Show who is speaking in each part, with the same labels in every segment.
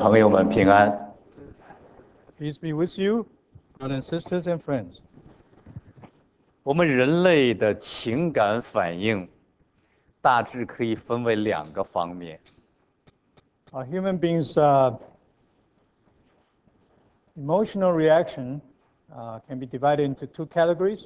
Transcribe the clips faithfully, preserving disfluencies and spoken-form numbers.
Speaker 1: 朋友们平安。
Speaker 2: Peace be with you, brothers and sisters and friends.
Speaker 1: 我们人类的情感反应大致可以分为两个方面。
Speaker 2: Our human beings' uh, emotional reaction uh, can be divided into two categories.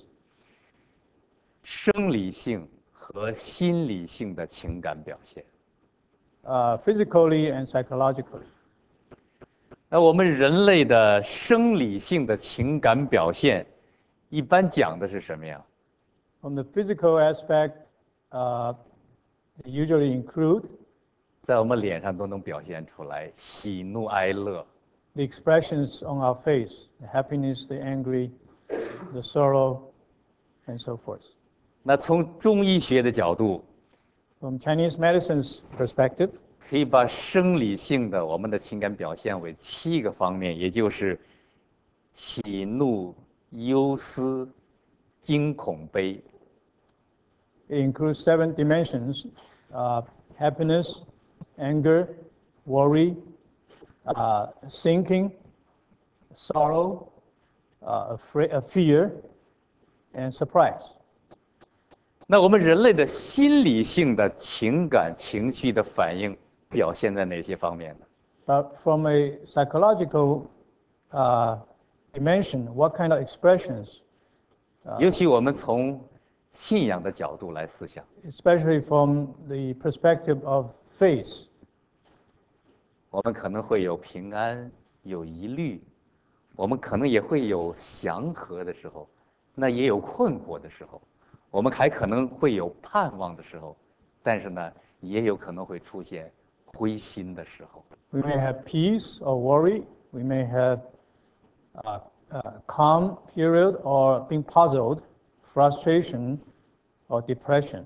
Speaker 1: 生理性和心理性的情感表现。
Speaker 2: Uh, physically and psychologically.
Speaker 1: 那我们人类的生理性的情感表现，一般讲的是什么呀？
Speaker 2: From the physical aspect, uh, they usually include
Speaker 1: 在我们脸上都能表现出来，喜怒哀乐。
Speaker 2: the expressions on our face, the happiness, the angry, the sorrow, and so forth.
Speaker 1: 那从中医学的角度，
Speaker 2: From Chinese medicine's perspective,
Speaker 1: 可以把生理性的我们的情感表现为七个方面，也就是喜怒忧思惊恐悲。
Speaker 2: it includes seven dimensions: uh, happiness, anger, worry, uh, thinking, sorrow, uh, afraid, uh, fear, and surprise.
Speaker 1: 那我们人类的心理性的情感情绪的反应表现在哪些方面呢？
Speaker 2: But from a psychological uh, dimension, what kind of expressions,
Speaker 1: 尤其我们从信仰的角度来思想，
Speaker 2: especially from the perspective of faith,
Speaker 1: 我们可能会有平安，有疑虑，我们可能也会有祥和的时候，那也有困惑的时候，我们还可能会有盼望的时候，但是呢，也有可能会出现灰心的时候。
Speaker 2: we may have peace or worry, we may have uh, uh, calm period or being puzzled, frustration, or depression.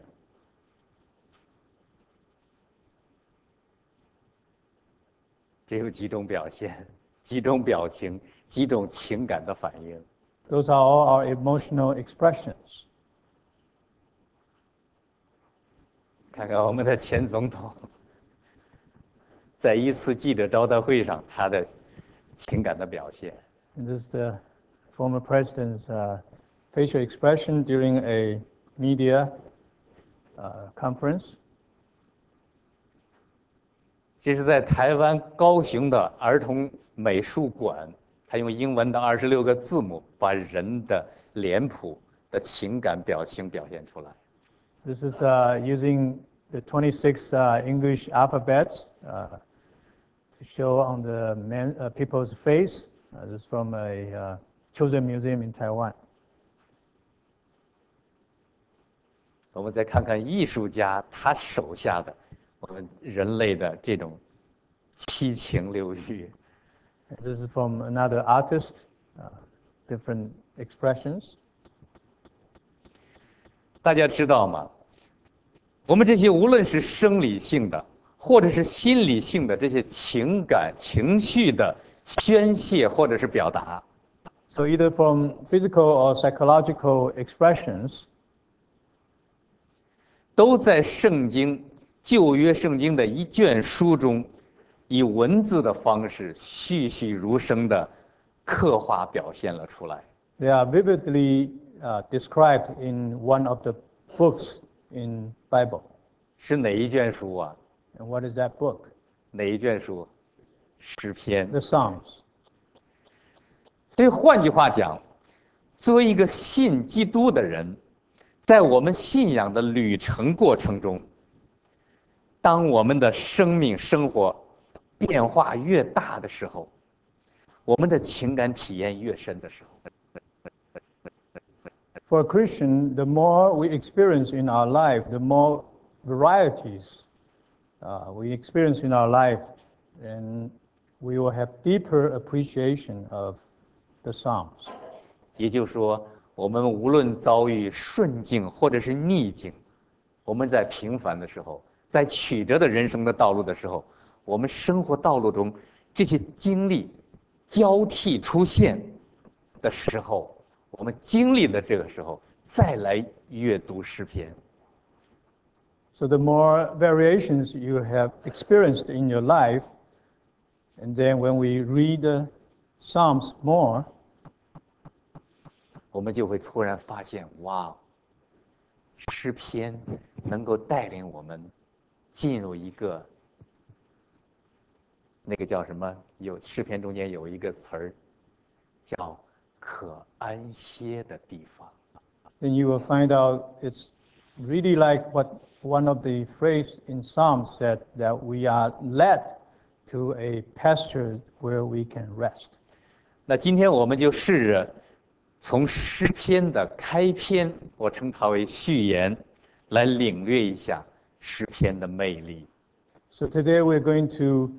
Speaker 1: 这有几种表现，几种表情，几种情感的反应。
Speaker 2: Those are all our emotional expressions.
Speaker 1: 看看我们的前总统，在一次记者招待会上，他的情感的表现。
Speaker 2: And this is the former president's uh, facial expression during a media uh, conference.
Speaker 1: 这是在台湾高雄的儿童美术馆，他用英文的二十六个字母把人的脸谱的情感表情表现出来。
Speaker 2: This is uh, using the twenty-six uh, English alphabets uh, to show on the man, uh, people's face. Uh, this is from a uh, children's museum in Taiwan.
Speaker 1: 我们再看看艺术家他手下的我们人类的这种七情六欲。
Speaker 2: This is from another artist, uh, different expressions.
Speaker 1: 大家知道吗？我们这些无论是生理性的，或者是心理性的这些情感情绪的宣泄或者是表达，
Speaker 2: So either from physical or psychological expressions,
Speaker 1: 都在圣经旧约圣经的一卷书中，以文字的方式栩栩如生的刻画表现了出来。
Speaker 2: they are vividly uh, described in one of the books in Bible.
Speaker 1: 是哪一卷书啊？
Speaker 2: And what is that book?
Speaker 1: 哪一卷书？诗篇。
Speaker 2: The Psalms.
Speaker 1: 所以换句话讲，作为一个信基督的人，在我们信仰的旅程过程中，当我们的生命生活变化越大的时候，我们的情感体验越深的时候，
Speaker 2: For a Christian, the more we experience in our life, the more varieties uh, we experience in our life, and we will have deeper appreciation of the Psalms.
Speaker 1: 也就是说，我们无论遭遇顺境或者是逆境，我们在平凡的时候，在曲折的人生的道路的时候，我们生活道路中这些经历交替出现的时候，我们经历的这个时候，再来阅读诗篇。
Speaker 2: So the more variations you have experienced in your life, And then when we read the Psalms more,
Speaker 1: 我们就会突然发现，哇，诗篇能够带领我们进入一个那个叫什么？有诗篇中间有一个词儿，叫可安歇的地方。
Speaker 2: then you will find out it's really like what one of the phrase in Psalms said, that we are led to a pasture where we can rest.
Speaker 1: 那今天我们就试着从诗篇的开篇，我称它为序言，来领略一下诗篇的魅力。
Speaker 2: So today we're going to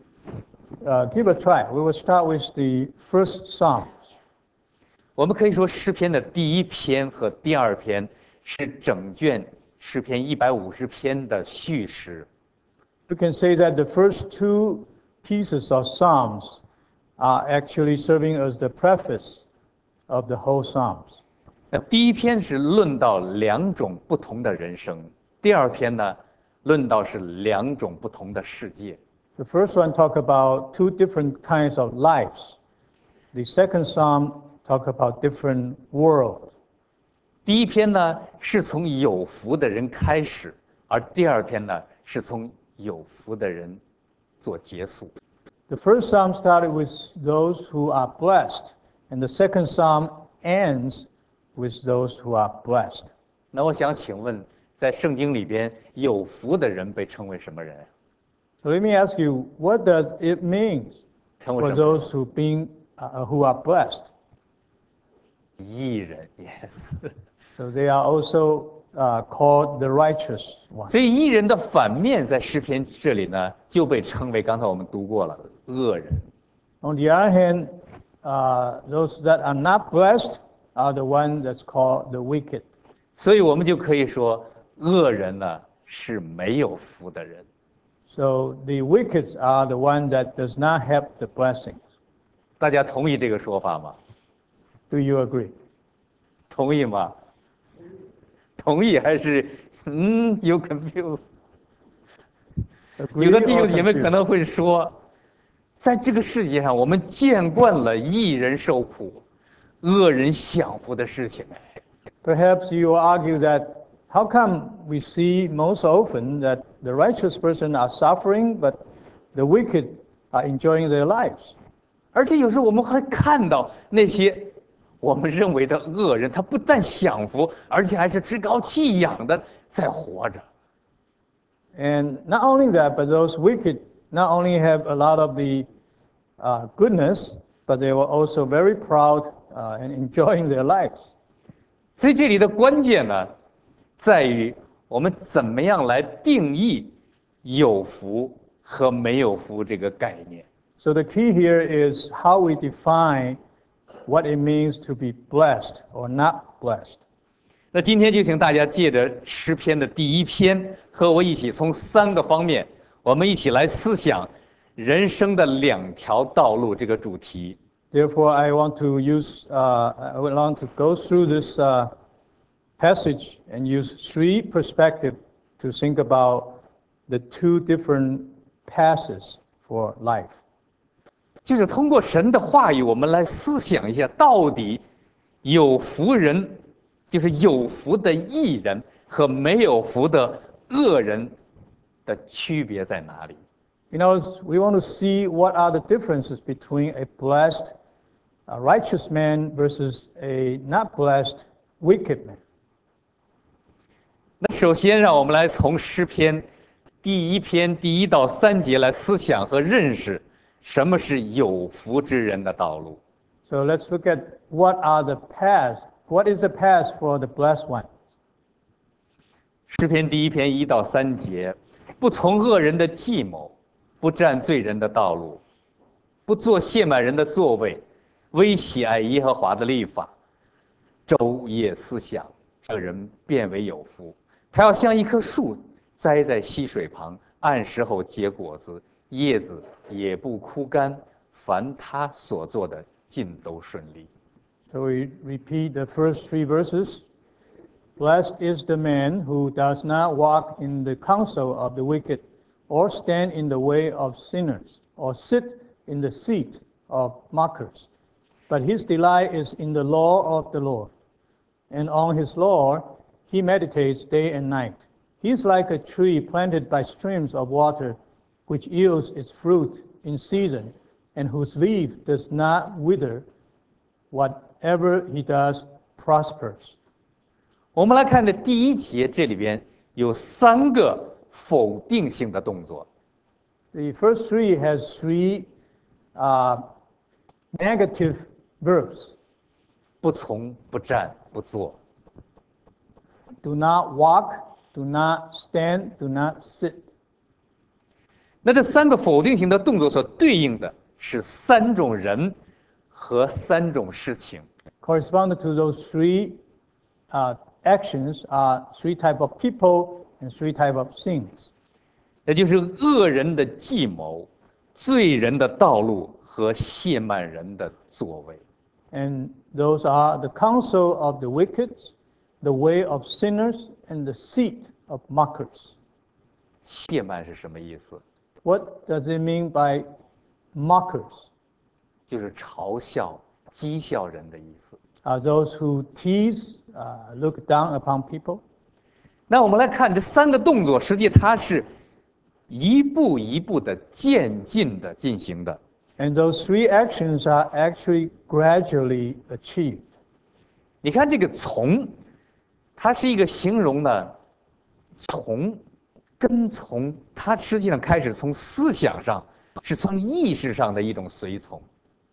Speaker 2: uh, give a try. We will start with the first Psalms.
Speaker 1: 我们可以说，诗篇的第一篇和第二篇是整卷诗篇一百五十篇的序诗。
Speaker 2: We can say that the first two pieces of Psalms are actually serving as the preface of the whole Psalms.
Speaker 1: 那第一篇是论到两种不同的人生，第二篇呢，论到是两种不同的世界。
Speaker 2: The first one talk about two different kinds of lives. The second Psalm talk about different worlds.
Speaker 1: 第一篇呢是从有福的人开始，而第二篇呢是从有福的人做结束。
Speaker 2: The first Psalm started with those who are blessed, and the second Psalm ends with those who are blessed.
Speaker 1: 那我想请问，在圣经里边，有福的人被称为什么人？
Speaker 2: So let me ask you, what does it mean
Speaker 1: 称为
Speaker 2: for
Speaker 1: 什么人？
Speaker 2: those who being uh, who are blessed?
Speaker 1: 义人 ，yes。
Speaker 2: So they are also uh, called the righteous ones.
Speaker 1: 所以义人的反面在诗篇这里呢，就被称为刚才我们读过了恶人。
Speaker 2: On the other hand, uh, those that are not blessed are the ones that's called the wicked.
Speaker 1: 所以我们就可以说，恶人呢是没有福的人。
Speaker 2: So the wicked are the one that does not have the blessings.
Speaker 1: 大家同意这个说法吗？
Speaker 2: Do you agree?
Speaker 1: 同意吗？同意还是嗯有 confuse？
Speaker 2: Agree
Speaker 1: 有的弟
Speaker 2: or
Speaker 1: 兄姐妹
Speaker 2: confused?
Speaker 1: 可能会说，在这个世界上，我们见惯了义人受苦、恶人享福的事情。
Speaker 2: Perhaps you will argue that how come we see most often that the righteous person are suffering, but the wicked are enjoying their lives?
Speaker 1: 而且有时候我们会看到那些我们认为的恶人，他不但享福，而且还是趾高气扬的在活着。
Speaker 2: And not only that, but those wicked not only have a lot of the uh, goodness, but they were also very proud uh, and enjoying their lives.
Speaker 1: 所以这里的关键呢，在于我们怎么样来定义有福和没有福这个概念。
Speaker 2: So the key here is how we define what it means to be blessed or not blessed.
Speaker 1: 那今天就请大家借着诗篇的第一篇，和我一起从三个方面，我们一起来思想人生的两条道路这个主题。
Speaker 2: Therefore, I want to use, uh, I would want to go through this uh, passage and use three perspectives to think about the two different paths for life.
Speaker 1: 就是通过神的话语，我们来思想一下，到底有福人，就是有福的义人和没有福的恶人的区别在哪里？
Speaker 2: You know, we want to see what are the differences between a blessed, a righteous man versus a not blessed, wicked man.
Speaker 1: 那首先，让我们来从诗篇第一篇第一到三节来思想和认识什么是有福之人的道路。
Speaker 2: So let's look at what are the paths. What is the path for the blessed one?
Speaker 1: 诗篇第一篇一到三节，不从恶人的计谋，不占罪人的道路，不做亵慢人的座位，唯喜爱耶和华的律法，昼夜思想，这人变为有福。他要像一棵树栽在溪水旁，按时候结果子，叶子也不枯干，凡他所做的尽都顺利。
Speaker 2: So we repeat the first three verses. Blessed is the man who does not walk in the counsel of the wicked, or stand in the way of sinners, or sit in the seat of mockers, but his delight is in the law of the Lord. And on his law he meditates day and night. He is like a tree planted by streams of water, which yields its fruit in season, and whose leaf does not wither. Whatever he does prospers.
Speaker 1: 我们来看这第一节，这里边有三个否定性的动作。
Speaker 2: The first three has three uh, negative verbs.
Speaker 1: 不从、不站、不坐。
Speaker 2: Do not walk, do not stand, do not sit.
Speaker 1: 那这三个否定性的动作所对应的是三种人和三种事情。
Speaker 2: Corresponding to those three uh, actions are three type of people and three type of things.
Speaker 1: 也就是恶人的计谋、罪人的道路和亵慢人的作为。
Speaker 2: And those are the counsel of the wicked, the way of sinners, and the seat of mockers.
Speaker 1: 亵慢是什么意思？
Speaker 2: What does it mean by mockers?
Speaker 1: 就是嘲笑、讥笑人的意思。
Speaker 2: Are those who tease, uh, look down upon people?
Speaker 1: 那我们来看这三个动作，实际它是一步一步的渐进的进行的。
Speaker 2: And those three actions are actually gradually achieved.
Speaker 1: 你看这个从，它是一个形容呢，从，跟从，它实际上开始从思想上，是从意识上的一种随从。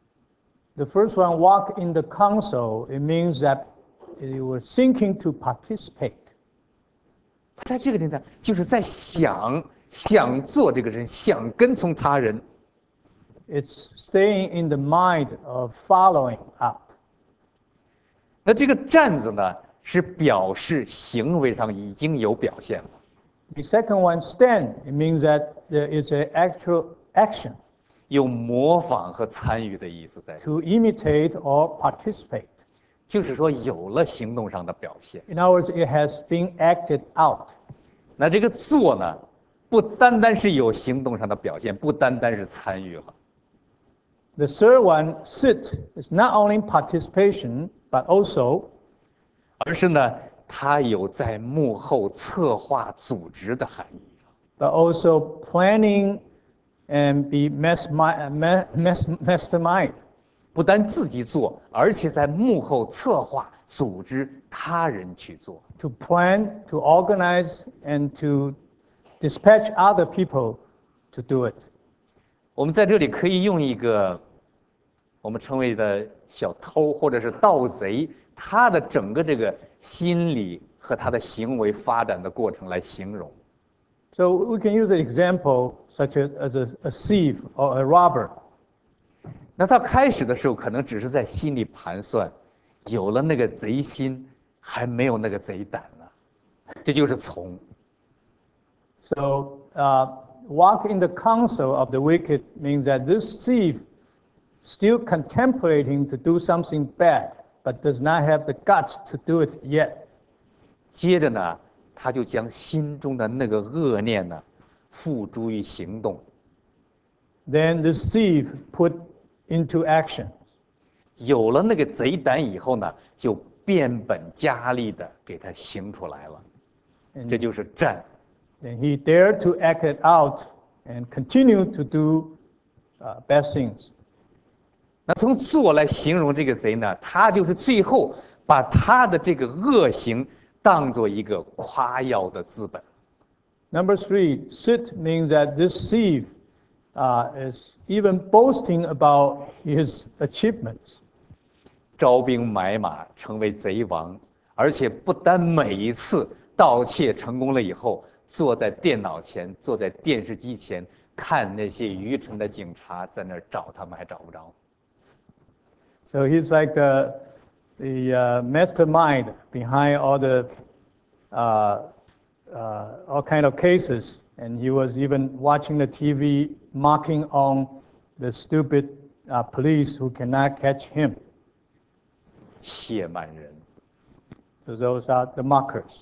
Speaker 2: The first one, walk in the counsel, it means that you were thinking to participate.
Speaker 1: 他在这个地方就是在想，想做这个人，想跟从他人。
Speaker 2: It's staying in the mind of following up.
Speaker 1: 那这个站子呢，是表示行为上已经有表现了。
Speaker 2: The second one, stand, it means that there is an actual action.
Speaker 1: 有模仿和参与的意思在，
Speaker 2: To imitate or participate.
Speaker 1: 就是说有了行动上的表现。
Speaker 2: In other words, it has been acted out.
Speaker 1: 那这个做呢，不单单是有行动上的表现，不单单是参与了。
Speaker 2: The third one, sit, is not only participation, but also
Speaker 1: 而是呢，它有在幕后策划、组织的含义。
Speaker 2: but also planning and be mastermind.
Speaker 1: 不但自己做，而且在幕后策划、组织他人去做。
Speaker 2: To plan, to organize, and to dispatch other people to do it.
Speaker 1: 我们在这里可以用一个我们称为的小偷或者是盗贼，他的整个这个心理和他的行为发展的过程来形容。
Speaker 2: So we can use an example such as, as a, a thief or a robber.
Speaker 1: 那他开始的时候可能只是在心里盘算，有了那个贼心，还没有那个贼胆呢，这就是从。
Speaker 2: So uh, walk in the counsel of the wicked means that this thief still contemplating to do something bad, but does not have the guts to do it yet.
Speaker 1: 接着呢，他就将心中的那个恶念呢，付诸于行动。
Speaker 2: Then this thief put into action.
Speaker 1: 有了那个贼胆以后呢，就变本加厉的给他行出来了，这就是战。
Speaker 2: And he dared to act it out and continue to do uh, bad things.
Speaker 1: 那从做来形容这个贼呢，他就是最后把他的这个恶行当做一个夸耀的资本。
Speaker 2: Number three, sit means that this thief uh, is even boasting about his achievements.
Speaker 1: 招兵买马，成为贼王，而且不单每一次盗窃成功了以后，坐在电脑前，坐在电视机前，看那些愚蠢的警察在那儿找他们，还找不着。
Speaker 2: So he's like the, the uh, mastermind behind all the uh, uh, all kind of cases, and he was even watching the T V, mocking on the stupid uh, police who cannot catch him.
Speaker 1: 亵慢人。
Speaker 2: So those are the mockers.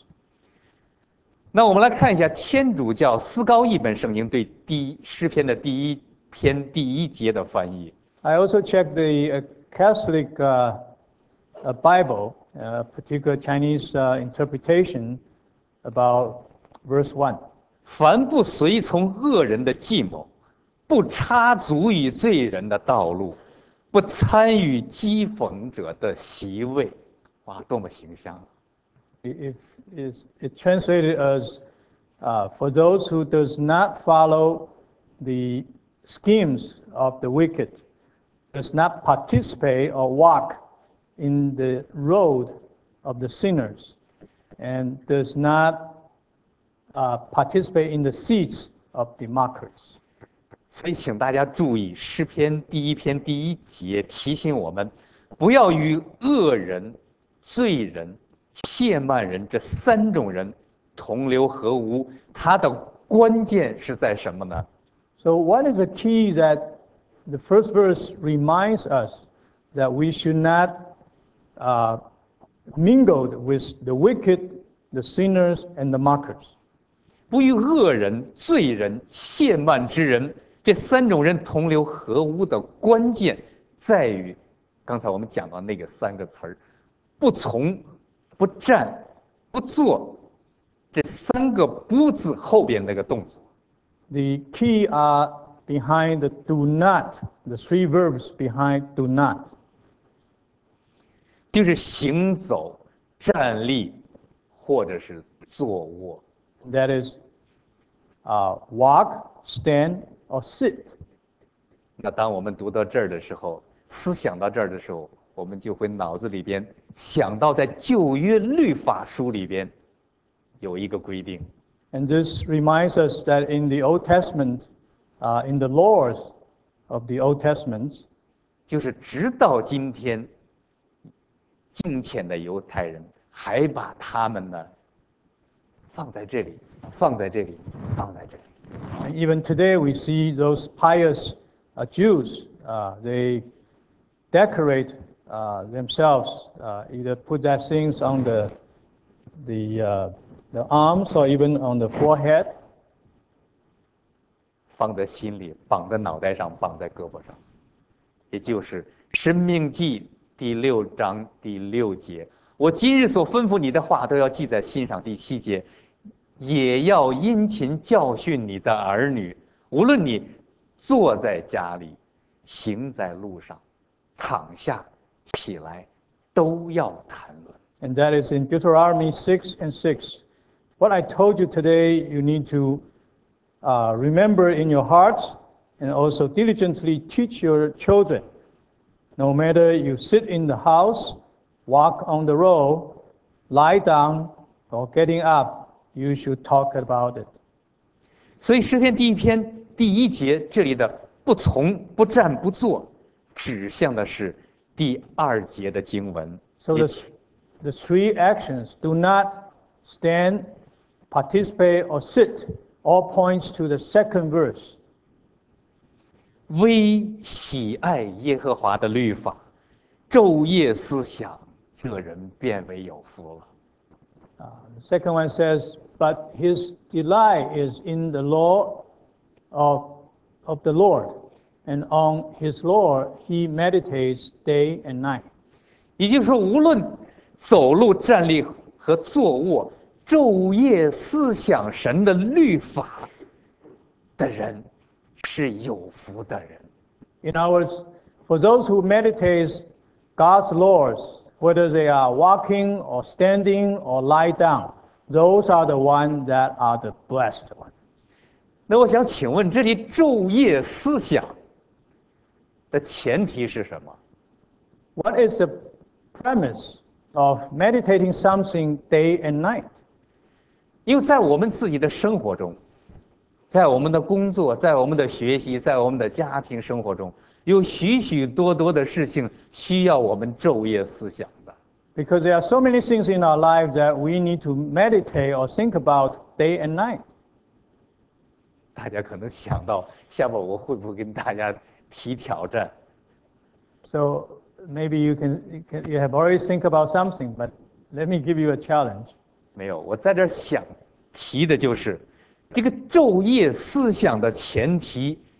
Speaker 1: 那我们来看一下天主教思高译本圣经对第一诗篇的第一篇第一节的翻译。
Speaker 2: I also checked the uh, Catholic uh, uh, Bible, uh, particular Chinese uh, interpretation about verse one.
Speaker 1: 凡不随从恶人的计谋，不插足于罪人的道路，不参与讥讽者的席位，哇，多么形象！
Speaker 2: If is it translated as uh, for those who does not follow the schemes of the wicked, does not participate or walk in the road of the sinners, and does not uh, participate in the seats of the mockers.
Speaker 1: 所以，请大家注意，诗篇第一篇第一节提醒我们，不要与恶人、罪人、亵慢人这三种人同流合污。它的关键是在什么呢？
Speaker 2: So, what is the key that the first verse reminds us that we should not uh, mingle with the wicked, the sinners, and the mockers?
Speaker 1: 不与恶人、罪人、亵慢之人这三种人同流合污的关键在于，刚才我们讲到那个三个词儿：不从、不站、不做。这三个不字后边那个动作。
Speaker 2: The key are behind the do not, the three verbs behind do not.
Speaker 1: 就是行走、站立，或者是坐卧。
Speaker 2: That is uh, walk, stand, or sit.
Speaker 1: 那当我们读到这儿的时候，思想到这儿的时候，我们就会脑子里边想到，在旧约律法书里边有一个规定。
Speaker 2: And this reminds us that in the Old Testament, uh, in the laws of the Old Testament,
Speaker 1: 就是直到今天，敬虔的犹太人还把他们呢放在这里，放在这里，放在这里。
Speaker 2: and even today we see those pious uh, Jews, uh, they decorate uh, themselves, uh, either put their things on the, the, uh, the arms or even on the forehead.
Speaker 1: 放在心里，绑在脑袋上，绑在胳膊上，也就是《申命记》第六章第六节：“我今日所吩咐你的话，都要记在心上。”第七节，也要殷勤教训你的儿女，无论你坐在家里，行在路上，躺下起来，都要谈论。
Speaker 2: And that is in Deuteronomy six and six. What I told you today, you need to uh, remember in your hearts and also diligently teach your children. No matter you sit in the house, walk on the road, lie down, or getting up, you should talk about it.
Speaker 1: 所以诗篇第一篇第一节这里的不从、不站、不坐，指向的是第二节的经文。
Speaker 2: So the, the three actions, do not stand, participate, or sit, all points to the second verse.
Speaker 1: 唯喜爱耶和华的律法，昼夜思想，这人便为有福了。
Speaker 2: Uh, the second one says, but his delight is in the law of, of the Lord, and on his law he meditates day and night.
Speaker 1: 也就是说，无论走路、站立和坐卧，昼夜思想神的律法的人，是有福的人。
Speaker 2: In other words, for those who meditate God's laws, whether they are walking or standing or lie down, those are the ones that are the blessed ones.
Speaker 1: 那我想请问，这里昼夜思想的前提是什么？
Speaker 2: What is the premise of meditating something day and night?
Speaker 1: 因为在我们自己的生活中，在我们的工作，在我们的学习，在我们的家庭生活中，有许许多多的事情需要我们昼夜思想的。
Speaker 2: Because there are so many things in our lives that we need to meditate or think about day and night.
Speaker 1: 大家可能想到，下面我会不会跟大家提挑战？
Speaker 2: So maybe you can, you can you have already think about something, but let me give you a challenge.
Speaker 1: 没有，我在这儿想提的就是，这个昼夜思想的前提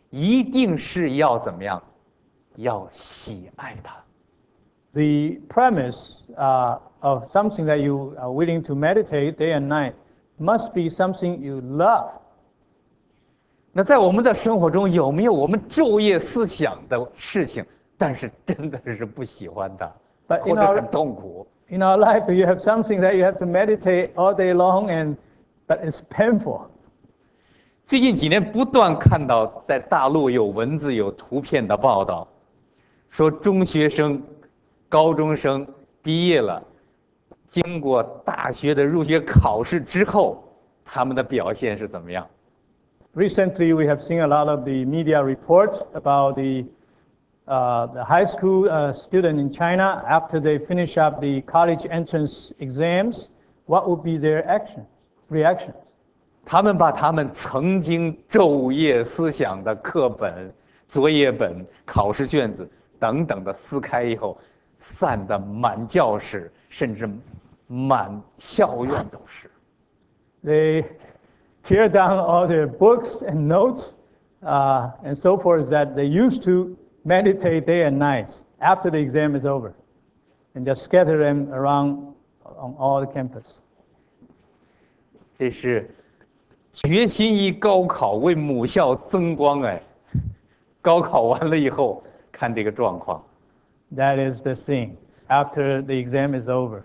Speaker 1: 一定是要怎么样？要喜爱它。
Speaker 2: The premise uh, of something that you are willing to meditate day and night must be something you love.
Speaker 1: 那在我们的生活中，有没有我们昼夜思想的事情，但是真的是不喜欢的，
Speaker 2: But
Speaker 1: 或
Speaker 2: in
Speaker 1: 者
Speaker 2: our-
Speaker 1: 很痛苦？
Speaker 2: In our life, do you have something that you have to meditate all day long and but it's painful?
Speaker 1: 最近几年不断看到在大陆有文字有图片的报道，说中学生、高中生毕业了，经过大学的入学考试之后，他们的表现是怎么样？
Speaker 2: Recently, we have seen a lot of the media reports about the, uh, the high school uh, student in China after they finish up the college entrance exams. What would be their action, reactions?
Speaker 1: 他们把他们曾经昼夜思想的课本、作业本、考试卷子等等的撕开以后，散得满教室，甚至满校院都是。
Speaker 2: They tear down all their books and notes uh, and so forth that they used to meditate day and night after the exam is over, and just scatter them around on all the campus.
Speaker 1: 这是决心于高考为母校增光哎！高考完了以后，看这个状况。
Speaker 2: That is the thing after the exam is over.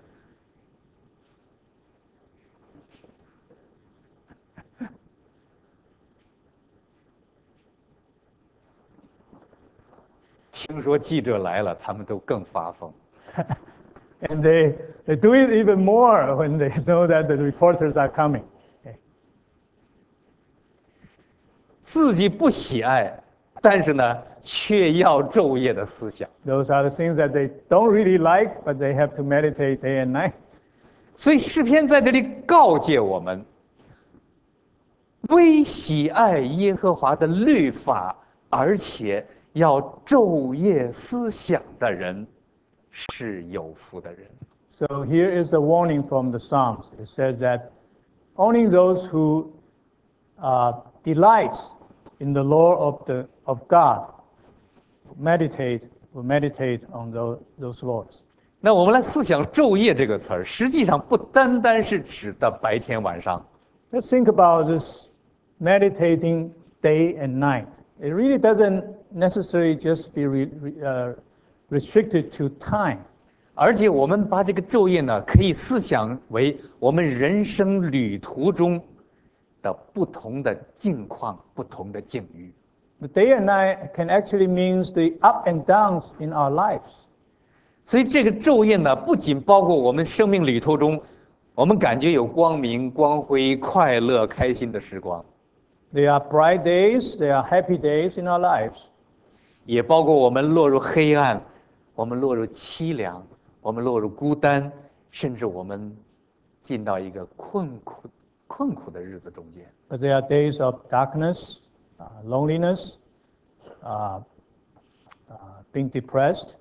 Speaker 1: 听说记者来了，他们都更发疯。
Speaker 2: And they, they do it even more when they know that the reporters are coming. Okay.
Speaker 1: 自己不喜爱，但是呢，却要昼夜的思想。
Speaker 2: Those are the things that they don't really like, but they have to meditate day and night.
Speaker 1: 所以诗篇在这里告诫我们：为喜爱耶和华的律法，而且要昼夜思想的人，是有福的人。
Speaker 2: So here is a warning from the Psalms. It says that only those who uh, delight in the law of, the, of God meditate, will meditate on those, those laws.
Speaker 1: 那我们来思想"昼夜"这个词儿，实际上不单单是指的白天晚上，
Speaker 2: Let's think about this meditating day and night. It really doesn't necessarily just be re, re, uh, restricted to time.
Speaker 1: 而且我们把这个昼夜呢，可以思想为我们人生旅途中的不同的境况、不同的境遇。
Speaker 2: The day and night can actually means the up and downs in our lives.
Speaker 1: 所以这个昼夜呢，不仅包括我们生命旅途中，我们感觉有光明、光辉、快乐、开心的时光，
Speaker 2: There are bright days, there are happy days in our lives.
Speaker 1: 也包括我们落入黑暗，我们落入凄凉，我们落入孤单，甚至我们进到一个困苦、困苦的日子中间。
Speaker 2: But there are days of darkness, uh, loneliness, uh, uh, being depressed.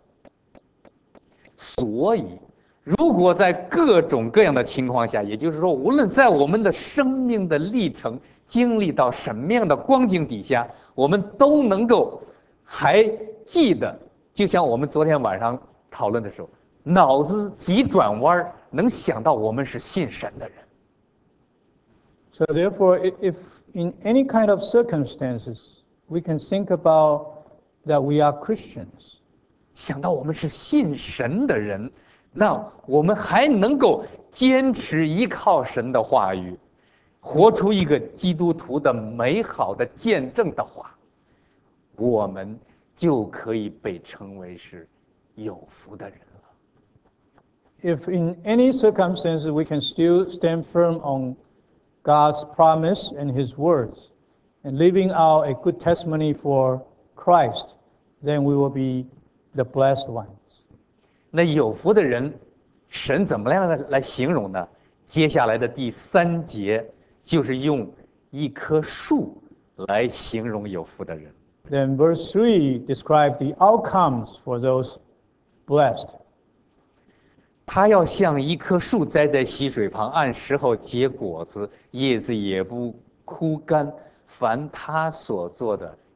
Speaker 1: 所以，如果在各种各样的情况下，也就是说，无论在我们的生命的历程经历到什么样的光景底下，我们都能够还记得，就像我们昨天晚上讨论的时候，脑子急转弯，能想到我们是信神的人。
Speaker 2: So therefore, i- if in any kind of circumstances, we can think about that we are Christians.
Speaker 1: 想到我们是信神的人，那我们还能够坚持依靠神的话语，活出一个基督徒的美好的见证的话，我们就可以被称为是有福的人了。
Speaker 2: If in any circumstances we can still stand firm on God's promise and His words, and living out a good testimony for Christ, then we will be the blessed ones.
Speaker 1: 那有福的人，神怎么样来来形容呢？接下来的第三节就是用一棵树来形容有福的人。
Speaker 2: Then verse three describes the outcomes for those blessed.
Speaker 1: 他要像一棵树栽在溪水旁，按时候结果子，叶子也不枯干。凡他所做的，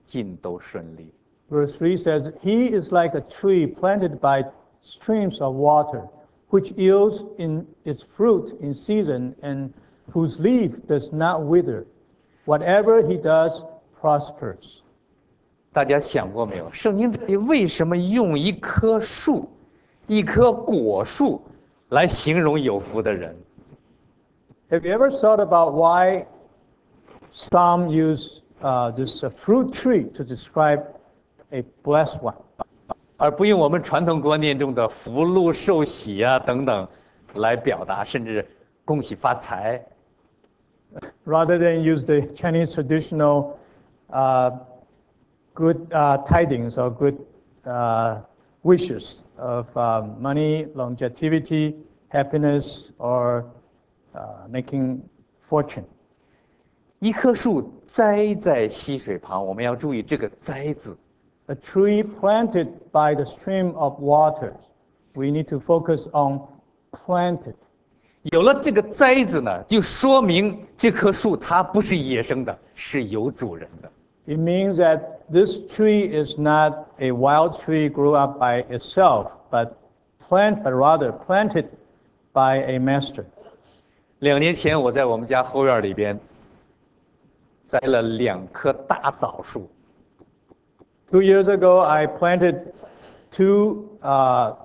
Speaker 1: 尽都顺利。
Speaker 2: Verse three says, He is like a tree planted by streams of water, which yields in its fruit in season, and whose leaf does not wither. Whatever he does prospers.
Speaker 1: 大家想过没有？圣经这里为什么用一棵树、一棵果树来形容有福的人？
Speaker 2: Have you ever thought about why some use uh, this uh, fruit tree to describe a blessed one,
Speaker 1: 而不用我们传统观念中的福禄寿喜啊等等来表达，甚至恭喜发财？
Speaker 2: rather than use the Chinese traditional uh, good uh, tidings or good uh, wishes of uh, money, longevity, happiness, or uh, making fortune.
Speaker 1: 一棵树栽在溪水旁，我们要注意这个“栽”字。
Speaker 2: A tree planted by the stream of waters. We need to focus on planted.
Speaker 1: 有了这个“栽”字呢，就说明这棵树它不是野生的，是有主人的。
Speaker 2: It means that this tree is not a wild tree grew up by itself, but plant, but rather planted by a master.
Speaker 1: 两年前，我在我们家后院里边栽了两棵大枣树。
Speaker 2: Two years ago, I planted two uh,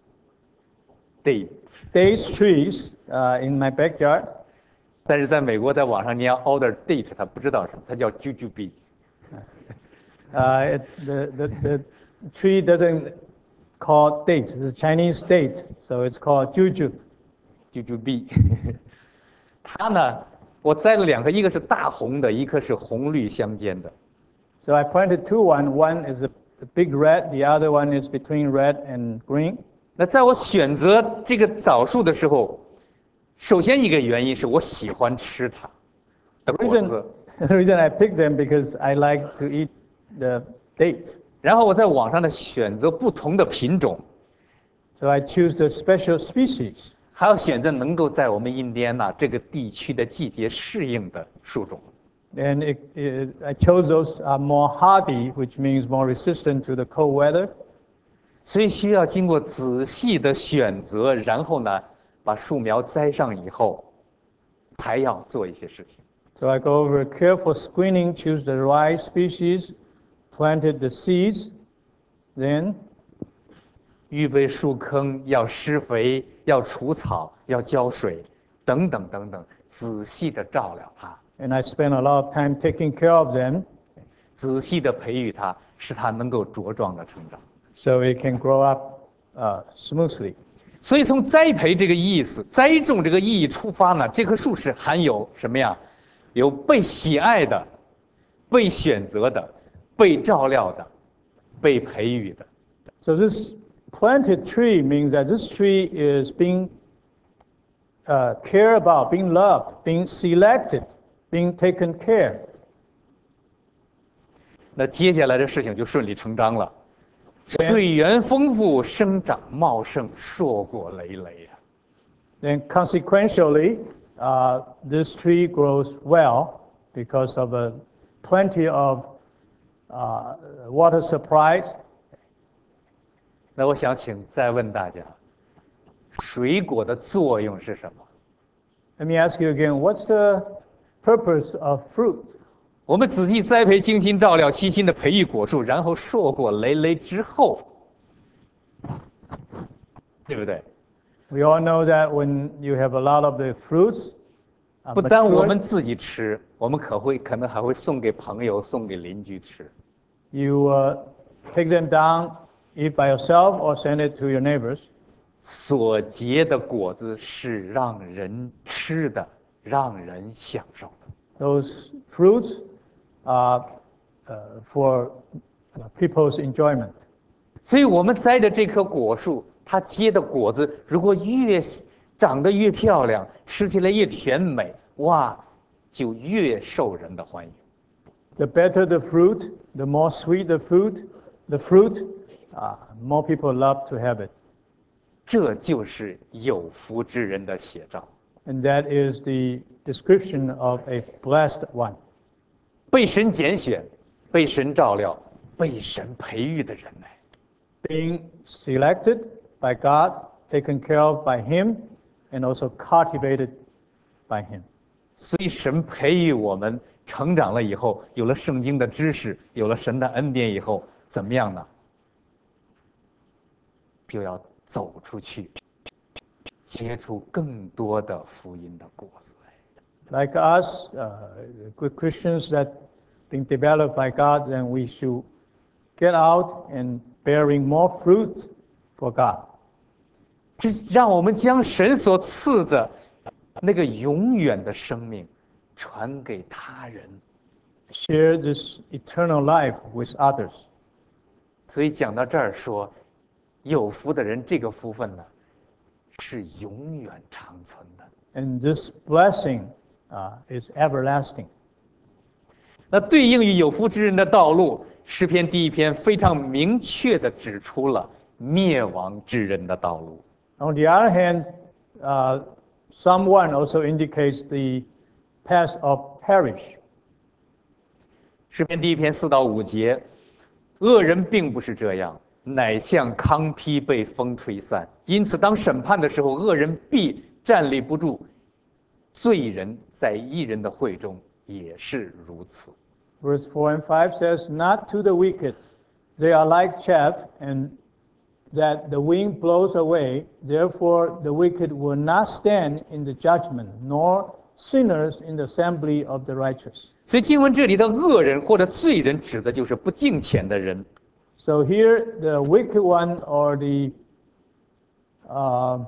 Speaker 1: date，
Speaker 2: dates trees uh, in my backyard.
Speaker 1: 但是在美国，在网上你要 order date， 他不知道什么，它叫 jujube。
Speaker 2: Uh, it, the, the, the tree doesn't call dates. It's a Chinese date, so it's called juju.
Speaker 1: jujube。它呢，我栽了两棵，一个是大红的，一棵是红绿相间的。
Speaker 2: So I planted two. One, one is a, a big red. The other one is between red and green.
Speaker 1: 那在我选择这个枣树的时候，首先一个原因是我喜欢吃它的
Speaker 2: The
Speaker 1: 果
Speaker 2: reason,
Speaker 1: 子。
Speaker 2: the reason I picked them because I like to eat the dates.
Speaker 1: 然后我在网上呢选择不同的品种，
Speaker 2: So I choose the special species.
Speaker 1: 还要选择能够在我们印第安纳这个地区的季节适应的树种。
Speaker 2: And it, it, I chose those uh, more hardy, which means more resistant to the cold weather.
Speaker 1: 所以需要经过仔细的选择，然后呢，把树苗栽上以后，还要做一些事情。
Speaker 2: So I go over careful screening, choose the right species, planted the seeds, then
Speaker 1: 预备树坑，要施肥，要除草，要浇水，等等等等，仔细的照料它，
Speaker 2: and I spend a lot of time taking care of them
Speaker 1: 仔细的培育它，使它能够茁壮的成长。
Speaker 2: so it can grow up uh, smoothly.
Speaker 1: 所以从栽培这个意思、栽种这个意义出发呢，这棵树是含有什么呀？有被喜爱的、被选择的、被照料的、被培育的。
Speaker 2: So this planted tree means that this tree is being uh, cared about, being loved, being selected, being taken care.
Speaker 1: 那接下来的事情就顺理成章了，
Speaker 2: 对
Speaker 1: 水源丰富，生长茂盛，硕果累累啊！
Speaker 2: Then consequentially, uh, this tree grows well because of a plenty of uh, water supplies.
Speaker 1: 那我想请再问大家，水果的作用是什么？
Speaker 2: Let me ask you again, what's the purpose of fruit?
Speaker 1: 我们仔细栽培、精心照料、细心的培育果树，然后硕果累累之后，对不对？
Speaker 2: We all know that when you have a lot of the fruits, uh,
Speaker 1: 不单我
Speaker 2: matured,
Speaker 1: 们自己吃，我们可会可能还会送给朋友、送给邻居吃。
Speaker 2: you uh, take them down, eat by yourself, or send it to your neighbors.
Speaker 1: 所结的果子是让人吃的，让人享受的。
Speaker 2: Those fruits are uh, for uh, people's enjoyment.
Speaker 1: 所以我们栽的这棵果树，它结的果子如果越长得越漂亮，吃起来越甜美，哇，就越受人的欢迎。
Speaker 2: The better the fruit, the more sweet the fruit, the fruit, uh, more people love to have it.
Speaker 1: 这就是有福之人的写照。
Speaker 2: And that is the description of a blessed one.
Speaker 1: 被神拣选， 被神照料、被神培育的人呢。
Speaker 2: Being selected by God, taken care of by Him, and also cultivated by Him.
Speaker 1: 所以神培育我们成长了以后，有了圣经的知识，有了神的恩典以后，怎么样呢？就要走出去，结出更多的福音的果子。
Speaker 2: Like us, uh, good Christians that being developed by God, then we should get out and bearing more fruit for God.
Speaker 1: 是让我们将神所赐的那个永远的生命传给他人。
Speaker 2: Share this eternal life with others.
Speaker 1: 所以讲到这儿说，有福的人，这个福分呢，是永远长存的。
Speaker 2: And this blessing uh, is everlasting.
Speaker 1: 那对应于有福之人的道路，诗篇第一篇非常明确地指出了灭亡之人的道路。
Speaker 2: On the other hand, uh, Psalm one also indicates the path of perish.
Speaker 1: 诗篇第一篇四到五节，恶人并不是这样，乃像糠秕被风吹散。因此，当审判的时候，恶人必站立不住；罪人在义人的会中也是如此。
Speaker 2: Verse four and five says, "Not to the wicked, they are like chaff, and that the wind blows away. Therefore, the wicked will not stand in the judgment, nor sinners in the assembly of the righteous."
Speaker 1: 所以经文这里的恶人或者罪人，指的就是不敬虔的人。
Speaker 2: So here, the wicked one or the uh,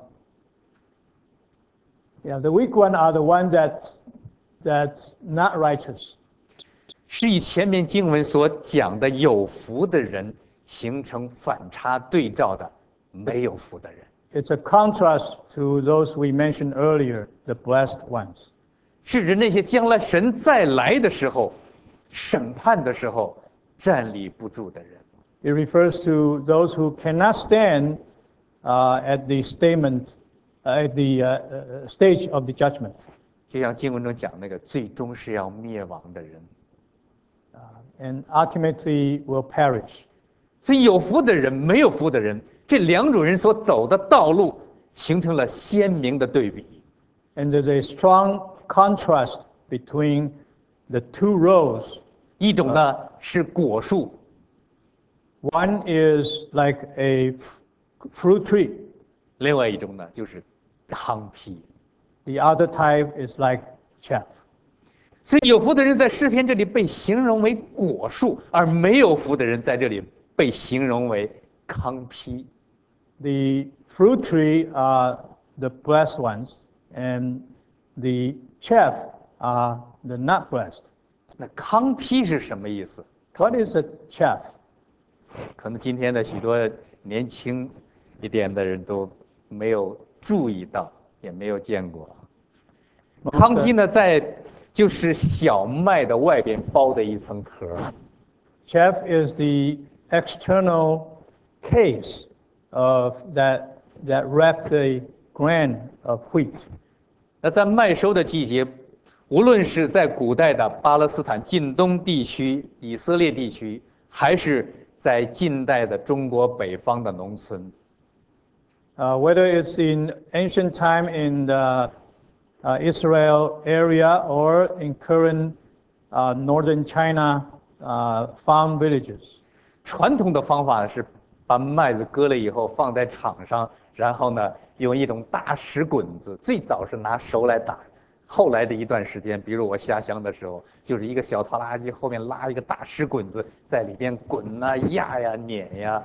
Speaker 2: yeah, the weak one are the one that that's not righteous.
Speaker 1: 是以前面经文所讲的有福的人形成反差对照的没有福的人。
Speaker 2: It's a contrast to those we mentioned earlier, the blessed ones.
Speaker 1: 是指那些将来神再来的时候、审判的时候站立不住的人。
Speaker 2: It refers to those who cannot stand uh, at the statement, uh, at the uh, uh, stage of the judgment.
Speaker 1: 就像经文中讲那个最终是要灭亡的人。
Speaker 2: Uh, and ultimately will perish.
Speaker 1: 所以有福的人、没有福的人，这两种人所走的道路形成了鲜明的对比。
Speaker 2: And there's a strong contrast between the two rows.
Speaker 1: 一种呢是果树，
Speaker 2: One is like a fruit tree.
Speaker 1: 另外一种呢就是糠秕。
Speaker 2: The other type is like chaff.
Speaker 1: 所以有福的人在诗篇这里被形容为果树，而没有福的人在这里被形容为糠秕。
Speaker 2: The fruit tree are the blessed ones, and the chaff are the not blessed.
Speaker 1: 那糠秕是什么意思？
Speaker 2: What is a chaff?
Speaker 1: 可能今天的许多年轻一点的人都没有注意到，也没有见过。糠秕呢，在就是小麦的外边包的一层壳。
Speaker 2: Chaff is the external case of that that wrap the grain of wheat.
Speaker 1: 那在麦收的季节，无论是在古代的巴勒斯坦近东地区、以色列地区，还是在近代的中国北方的农村，
Speaker 2: Uh, whether it's in ancient time in the uh, Israel area or in current uh, northern China uh, farm villages.
Speaker 1: 传统的方法是把麦子割了以后放在场上，然后呢用一种大石滚子，最早是拿手来打，后来的一段时间，比如我下乡的时候，就是一个小拖拉机后面拉一个大石滚子，在里边滚啊、压呀、碾呀。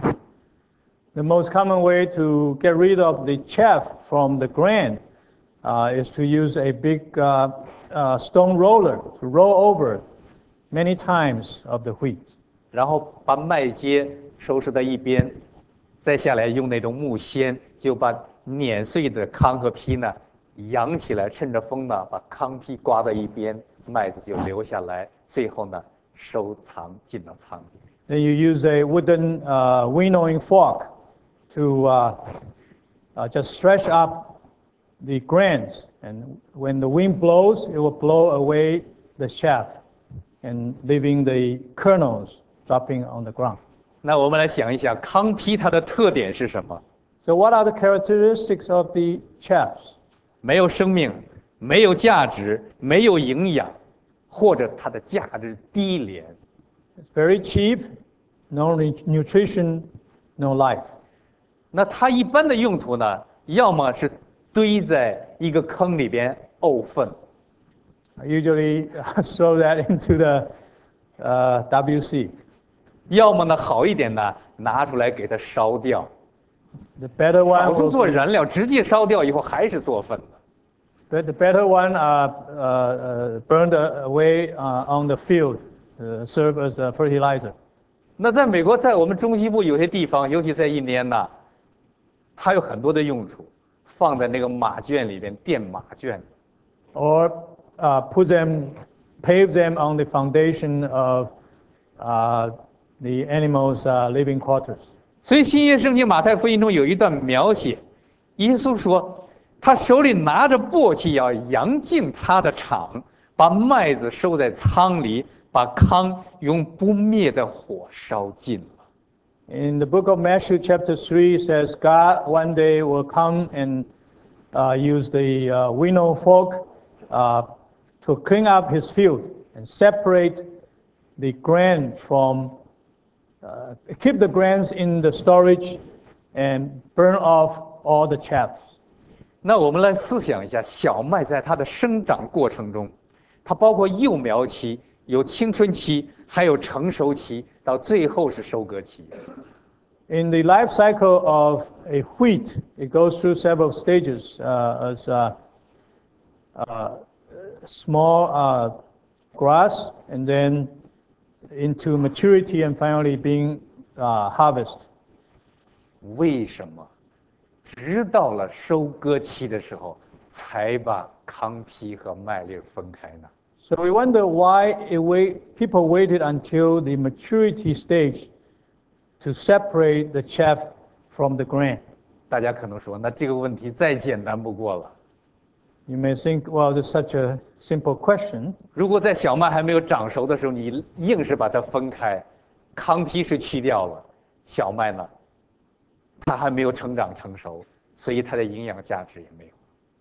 Speaker 2: The most common way to get rid of the chaff from the grain uh, is to use a big uh, uh, stone roller to roll over many times of the wheat.
Speaker 1: 然后把麦秸收拾在一边，再下来用那种木锨，就把碾碎的糠和秕呢扬起来，趁着风呢把糠秕刮到一边，麦子就留下来，最后呢收藏进了仓里。
Speaker 2: Then you use a wooden uh, winnowing fork to uh, uh, just stretch up the grains. And when the wind blows, it will blow away the chaff. and leaving the kernels dropping on the ground.
Speaker 1: 那我们来想一想，糠坯它的特点是什么？
Speaker 2: So what are the characteristics of the chaffs?
Speaker 1: 没有生命，没有价值，没有营养，或者它的价值低廉。
Speaker 2: It's very cheap, no nu- nutrition, no life.
Speaker 1: 那它一般的用途呢，要么是堆在一个坑里边沤粪，
Speaker 2: I usually throw that into the uh, W C.
Speaker 1: 要么呢好一点呢，拿出来给它烧掉。
Speaker 2: The better
Speaker 1: 少
Speaker 2: one
Speaker 1: 数
Speaker 2: will
Speaker 1: 做
Speaker 2: be,
Speaker 1: 燃料，直接烧掉以后还是做粪的。
Speaker 2: but the better one uh, uh, uh, burned away uh, on the field, uh, serve as a fertilizer.
Speaker 1: 那在美国，在我们中西部有些地方，尤其在印第安纳，它有很多的用处，放在那个马圈里边垫马圈。
Speaker 2: Or uh, put them, pave them on the foundation of uh, the animals' uh, living quarters.
Speaker 1: 所以新约圣经马太福音中有一段描写，耶稣说，他手里拿着簸箕要扬进他的场，把麦子收在仓里，把糠用不灭的火烧尽了。
Speaker 2: In the book of Matthew, chapter three, says God one day will come and uh, use the uh, winnow fork uh, to clean up his field and separate the grain from, uh, keep the grains in the storage and burn off all the chaff.
Speaker 1: 那我们来思想一下，小麦在它的生长过程中，它包括幼苗期、有青春期，还有成熟期，到最后是收割期。
Speaker 2: In the life cycle of a wheat, it goes through several stages uh, as uh, uh, small uh, grass and then into maturity and finally being uh, harvested.
Speaker 1: 为什么直到了收割期的时候，才把糠坯和麦粒分开呢？
Speaker 2: So we wonder why it wait, people waited until the maturity stage to separate the chaff from the grain.
Speaker 1: 大家可能说，那这个问题再简单不过了。
Speaker 2: You may think, well, this is such a simple question.
Speaker 1: 如果在小麦还没有长熟的时候，你硬是把它分开，糠坯是去掉了，小麦呢，它还没有成长成熟，所以它的营养价值也没有。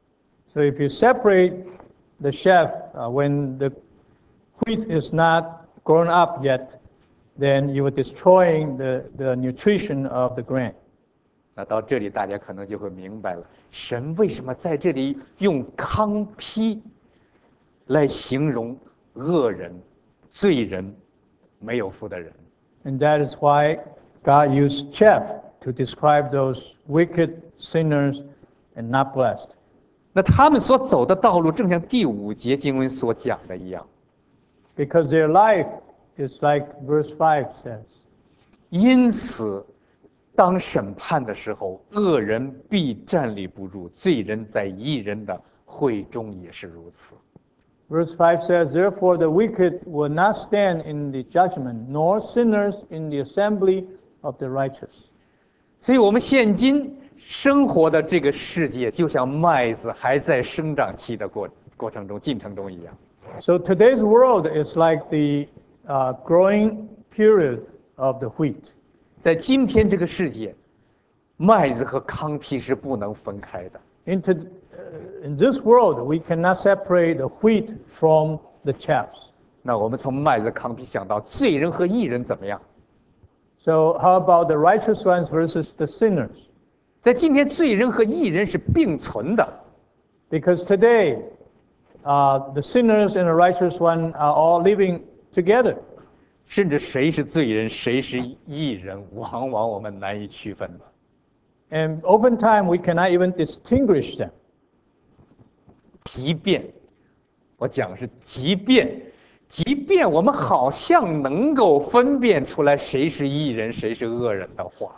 Speaker 2: So if you separate the chaff uh, when the wheat is not grown up yet, then you are destroying the, the nutrition of the grain.
Speaker 1: 那到这里，大家可能就会明白了，神为什么在这里用糠坯来形容恶人、罪人、没有福的人。
Speaker 2: And that is why God used chaff to describe those wicked sinners and not blessed.
Speaker 1: 那他们所走的道路，正像第五节经文所讲的一样，
Speaker 2: Because their life is like verse five says.
Speaker 1: 因此，当审判的时候，恶人必站立不住，罪人在义人的会中也是如此。
Speaker 2: Verse five says, Therefore the wicked will not stand in the judgment, nor sinners in the assembly of the righteous.
Speaker 1: 所以，我们现今生活的这个世界，就像麦子还在生长期的过过程中、进程中一样。
Speaker 2: So today's world is like the uh, growing period of the wheat.
Speaker 1: 在今天这个世界，麦子和糠坯是不能分开的。
Speaker 2: Into, uh, in this world, we cannot separate the wheat from the chaffs.
Speaker 1: 那我们从麦子、糠坯想到罪人和义人怎么样？
Speaker 2: So how about the righteous ones versus the sinners?
Speaker 1: 在今天，罪人和义人是并存的。
Speaker 2: Because today, uh, the sinners and the righteous one are all living together.
Speaker 1: 甚至谁是罪人，谁是义人，往往我们难以区分的。
Speaker 2: And oftentimes we cannot even distinguish them.
Speaker 1: 即便我讲的是，即便，即便我们好像能够分辨出来谁是义人，谁是恶人的话，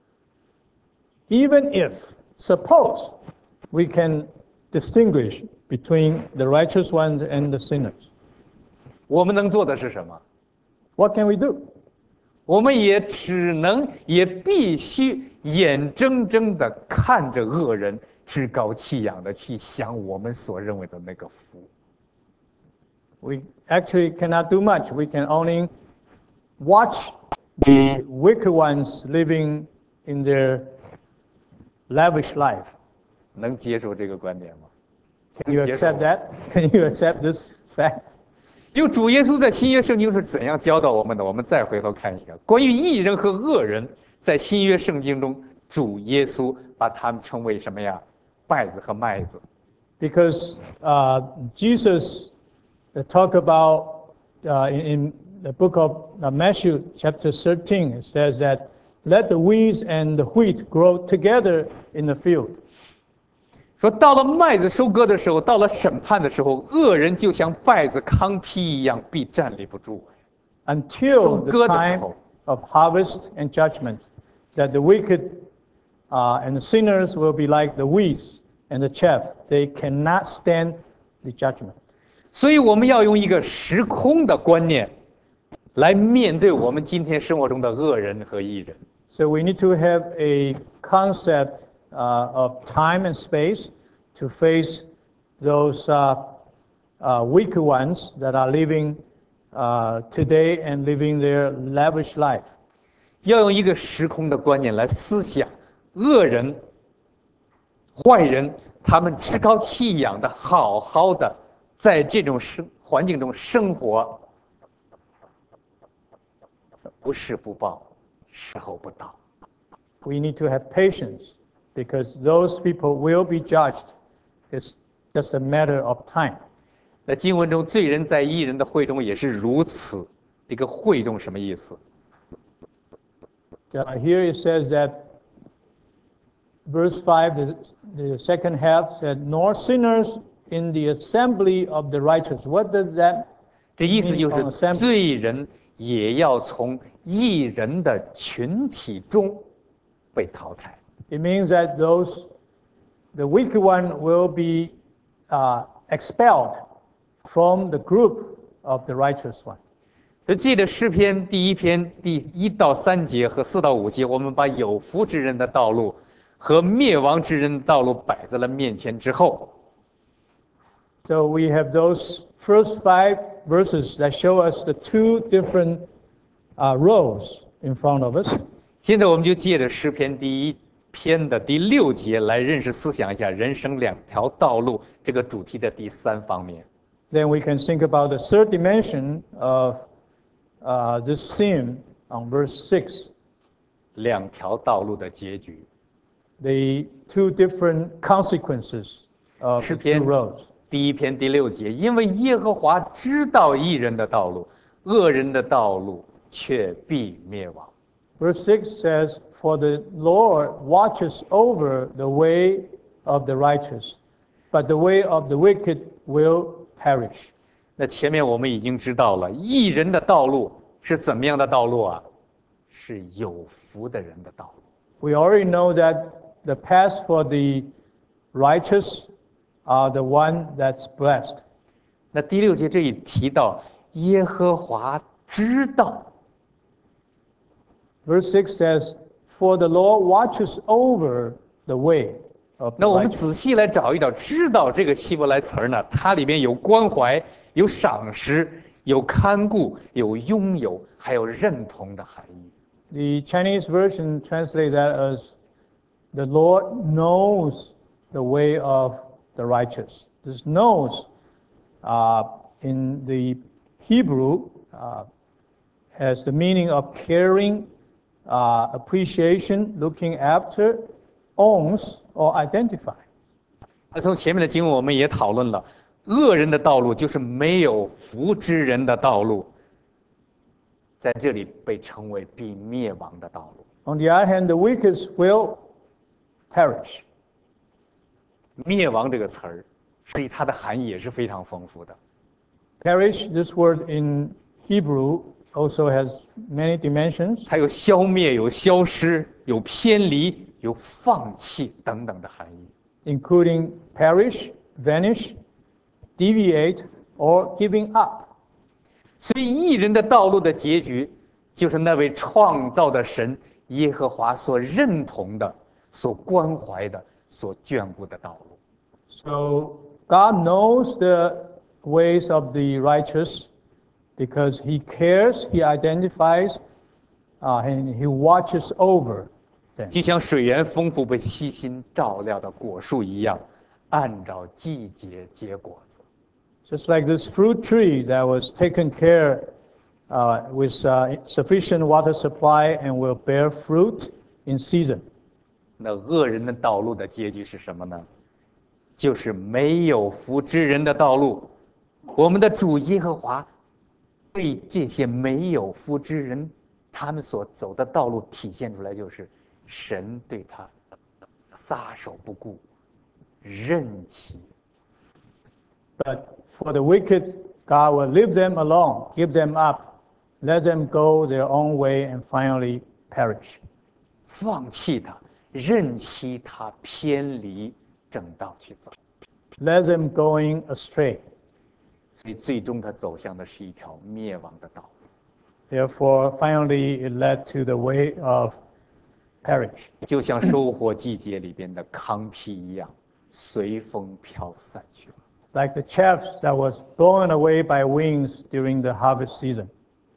Speaker 2: Even if, suppose, we can distinguish between the righteous ones and the sinners,
Speaker 1: 我们能做的是什么？
Speaker 2: what can we do?
Speaker 1: 我们也只能，也必须眼睁睁地看着恶人趾高气扬地去享我们所认为的那个福。
Speaker 2: we actually cannot do much. We can only watch the wicked ones living in their lavish life.
Speaker 1: 能接受这个观点吗？
Speaker 2: Can you accept that? Can you accept this fact?
Speaker 1: 用主耶稣在新约圣经是怎样教导我们的？我们再回头看一看关于义人和恶人，在新约圣经中，主耶稣把他们称为什么呀？稗子和麦子。
Speaker 2: Because uh, Jesus uh, talk about uh, in, in the book of uh, Matthew, chapter thirteen, it says that let the weeds and the wheat grow together in the field.
Speaker 1: 说到了麦子收割的时候，到了审判的时候，恶人就像稗子糠坯一样，必站立不住。
Speaker 2: Until the time of harvest and judgment, that the wicked uh, and the sinners will be like the weeds and the chaff. They cannot stand the judgment.
Speaker 1: 所以我们要用一个时空的观念来面对我们今天生活中的恶人和义人。
Speaker 2: So we need to have a concept uh, of time and space to face those uh, uh, weaker ones that are living uh, today and living their lavish life.
Speaker 1: 要用一个时空的观念来思想恶人、坏人，他们趾高气扬的好好的在这种生环境中生活，不是不报，时候不到。
Speaker 2: We need to have patience because those people will be judged. It's just a matter of time.
Speaker 1: 那经文中罪人在义人的会中也是如此。这个会中什么意思？
Speaker 2: Uh, here it says that verse five, the, the second half said, nor sinners in the assembly of the righteous. What does that
Speaker 1: 这意思
Speaker 2: mean
Speaker 1: 就
Speaker 2: from
Speaker 1: 是
Speaker 2: assembly?
Speaker 1: 罪人也要从义人的群体中被淘汰。
Speaker 2: It means that those, the wicked one will be uh, expelled from the group of the righteous one.
Speaker 1: 这记得诗篇第一篇第一到三节和四到五节，我们把有福之人的道路和灭亡之人的道路摆在了面前之后，
Speaker 2: So we have those first five verses that show us the two different uh, roads in front of us.
Speaker 1: 现在我们就借着诗篇第一篇的第六节来认识思想一下人生两条道路这个主题的第三方面。
Speaker 2: Then we can think about the third dimension of uh, this theme on verse six,
Speaker 1: 两条道路的结局。
Speaker 2: the two different consequences of
Speaker 1: 诗
Speaker 2: the
Speaker 1: 篇
Speaker 2: two roads.
Speaker 1: 第一篇第六节，因为耶和华知道义人的道路，恶人的道路却必灭亡。
Speaker 2: Verse six says, for the Lord watches over the way of the righteous, but the way of the wicked will perish.
Speaker 1: 那前面我们已经知道了，义人的道路是怎么样的道路啊？是有福的人的道路。
Speaker 2: We already know that the path for the righteous are the one that's blessed.
Speaker 1: 那第六节这里提到耶和华知道，
Speaker 2: Verse six says, for the Lord watches over the way of the
Speaker 1: 那我们
Speaker 2: righteous.
Speaker 1: 仔细来找一找，知道这个希伯来词儿呢，它里边有关怀、有赏识、有看顾、有拥有，还有认同的含义。
Speaker 2: The Chinese version translates that as the Lord knows the way of the righteous. This knows uh, in the Hebrew uh, has the meaning of caring, uh, appreciation, looking after, owns, or identify.
Speaker 1: 那从前面的经文我们也讨论了，恶人的道路就是没有福之人的道路，在这里被称为必灭亡的道路。
Speaker 2: On the other hand, the wicked will perish.
Speaker 1: 灭亡这个词儿，实际它的含义也是非常丰富的。
Speaker 2: Perish, this word in Hebrew also has many dimensions.
Speaker 1: 它有消灭、有消失、有偏离、有放弃等等的含义。
Speaker 2: including perish, vanish, deviate, or giving up.
Speaker 1: 所以，义人的道路的结局，就是那位创造的神耶和华所认同的、所关怀的、所眷顾的道路。
Speaker 2: So God knows the ways of the righteous because he cares, he identifies, uh, and he watches over them.
Speaker 1: 就像水源丰富被悉心照料的果树一样，按照季节结果子。
Speaker 2: Just like this fruit tree that was taken care uh, with uh, sufficient water supply and will bear fruit in season.
Speaker 1: 那恶人的道路的结局是什么呢？就是没有福之人的道路。我们的主耶和华对这些没有福之人，他们所走的道路体现出来，就是神对他撒手不顾，任其。
Speaker 2: But for the wicked, God will leave them alone, give them up, let them go their own way, and finally perish.
Speaker 1: 放弃他，任其他偏离正道去走。
Speaker 2: Let them going astray.
Speaker 1: 所以最终他走向的是一条灭亡的道路。
Speaker 2: Therefore, finally, it led to the way of perish.
Speaker 1: 就像收获季节里边的糠秕一样，随风飘散去了。
Speaker 2: Like the chaff that was blown away by winds during the harvest season.